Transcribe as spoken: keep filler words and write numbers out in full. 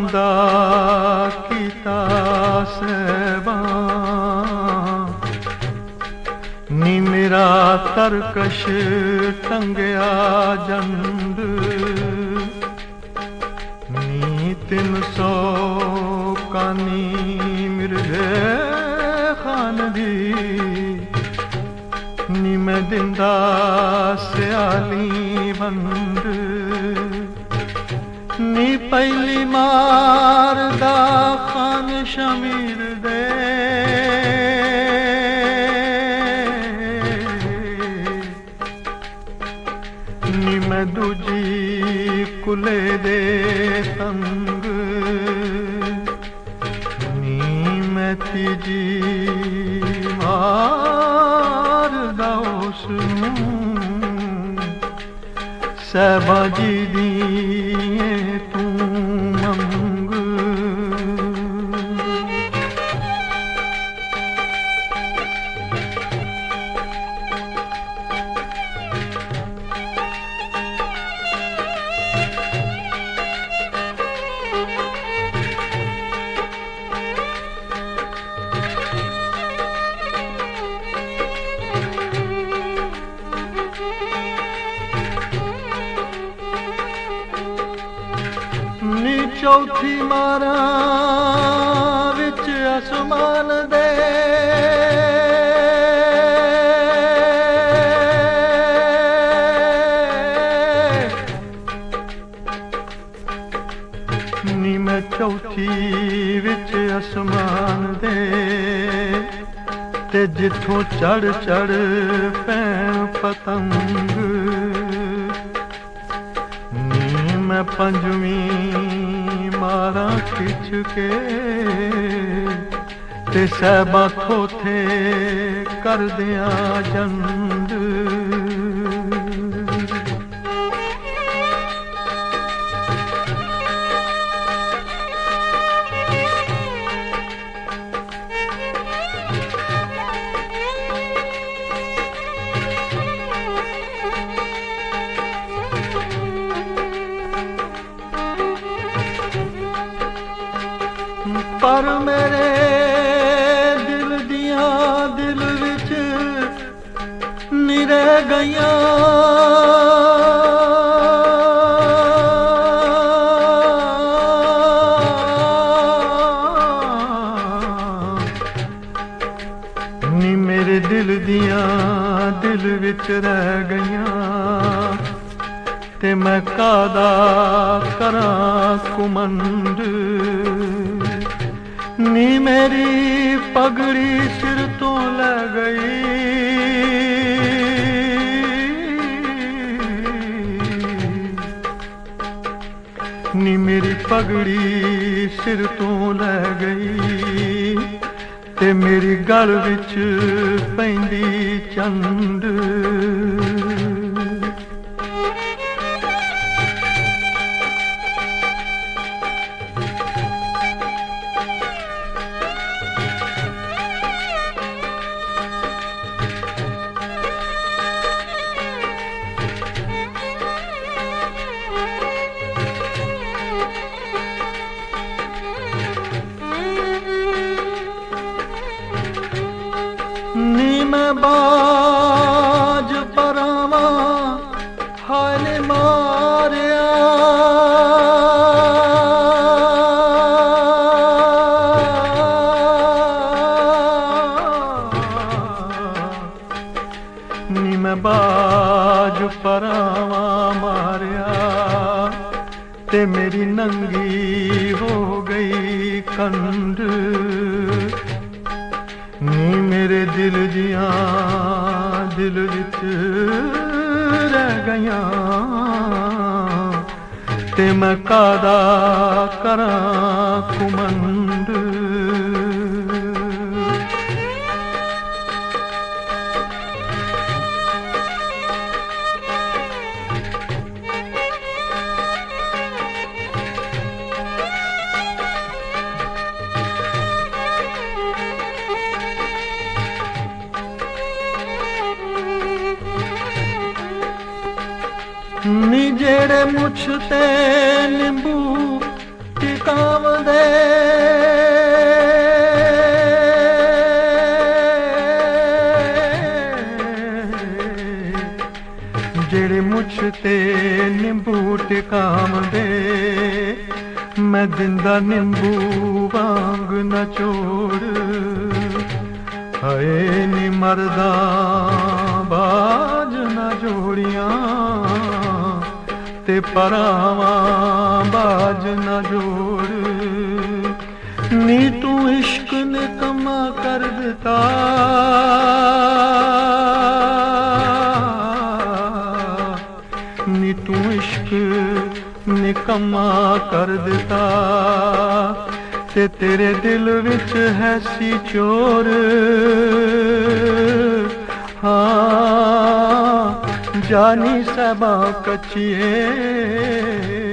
ਬੰਦਾ ਕੀਤਾ ਸਹਿਬਾਂ ਨੀ ਮੇਰਾ ਤਰਕਸ਼ ਟੰਗਿਆ ਜੰਡ ਨੀ ਤਿੰਨ ਸੌ ਕਾਨੀ ਮਿਰਜ਼ੇ ਖਾਨ ਦੀ ਨੀ ਮੈਂ ਦਿੰਦਾ ਸਿਆਲੀ ਵੰਡ ਨੀ ਪਹਿਲੀ ਮਾਰਦਾ ਖਾਨ ਸ਼ਮੀਰ ਦੇ ਨੀ ਮੈਂ ਦੂਜੀ ਕੁਲੇ ਦੇ ਸੰਗ ਨੀ ਮੈਂ ਤੀਜੀ ਮਾਰਦਾ ਉਸ ਨੂੰ ਸਹਿਬਾਂ ਜੀ ਦੀ ਤੂੰ ਮੰਗ ਨੀ ਚੌਥੀ ਮਾਰਾਂ ਵਿੱਚ ਅਸਮਾਨ ਦੇ ਨੀ ਮੈਂ ਚੌਥੀ ਵਿੱਚ ਅਸਮਾਨ ਦੇ ਤੇ ਜਿੱਥੋਂ ਚੜ ਚੜ ਪੈਣ ਪਤੰਗ ਨੀ ਮੈਂ ਪੰਜਵੀਂ ਮਾਰਾਂ ਖਿੱਚ ਕੇ ਤੇ ਸਹਿਬਾਂ ਥੋਥੇ ਕਰਦਿਆਂ ਜੰਡ ਪਰ ਮੇਰੇ ਦਿਲ ਦੀਆਂ ਦਿਲ ਵਿੱਚ ਨੀ ਰਹਿ ਗਈਆਂ ਨੀ ਮੇਰੇ ਦਿਲ ਦੀਆਂ ਦਿਲ ਵਿੱਚ ਰਹਿ ਗਈਆਂ ਤੇ ਮੈਂ ਕਾਹਦਾ ਕਰਾਂ ਕੁਮੰਡ ਨੀ ਮੇਰੀ ਪਗੜੀ ਸਿਰ ਤੋਂ ਲੈ ਗਈ ਨੀ ਮੇਰੀ ਪਗੜੀ ਸਿਰ ਤੋਂ ਲੈ ਗਈ ਤੇ ਮੇਰੀ ਗਲ ਵਿੱਚ ਪੈਂਦੀ ਚੰਡ ਨੀ ਮੈਂ ਬਾਜ ਪਰਾਵਾਂ ਹਾਲੇ ਮਾਰਿਆ ਨੀ ਮੈਂ ਬਾਜ ਪਰਾਵਾਂ ਮਾਰਿਆ ਤੇ ਮੇਰੀ ਨੰਗੀ ਹੋ ਗਈ ਕੰਡ ਨੀ ਮੇਰੇ ਦਿਲ ਦੀਆਂ ਦਿਲ ਵਿੱਚ ਰਹਿ ਗਈਆਂ ਤੇ ਮੈਂ ਕਾਹਦਾ ਕਰਾਂ ਕੁਮੰਡ ਨੀ ਜਿਹੜੇ ਮੁੱਛ ਤੇ ਨਿੰਬੂ ਕਾਮ ਦੇ ਜਿਹੜੇ ਮੁੱਛ ਤੇ ਨਿੰਬੂ ਟਿਕਾਉਂਦੇ ਮੈਂ ਦਿੰਦਾ ਨਿੰਬੂ ਵਾਂਗ ਨਾ ਚੋੜ ਹਾਏ ਨੀ ਮਰਦਾ ਬਾਜ ਨਾ ਜੋੜੀਆਂ ਤੇ ਪਰਾਵਾਂ ਬਾਜ ਨਾ ਜੋੜ ਨੀ ਤੂੰ ਇਸ਼ਕ ਨੇ ਕਮਾ ਕਰ ਦਿੱਤਾ ਨੀ ਤੂੰ ਇਸ਼ਕ ਨਿਕੰਮਾ ਕਰ ਦਿੱਤਾ ਤੇ ਤੇਰੇ ਦਿਲ ਵਿੱਚ ਹੈ ਸੀ ਚੋਰ ਹਾਂ ਜਾਨੀ ਸਭਾ ਕੱਚੀਏ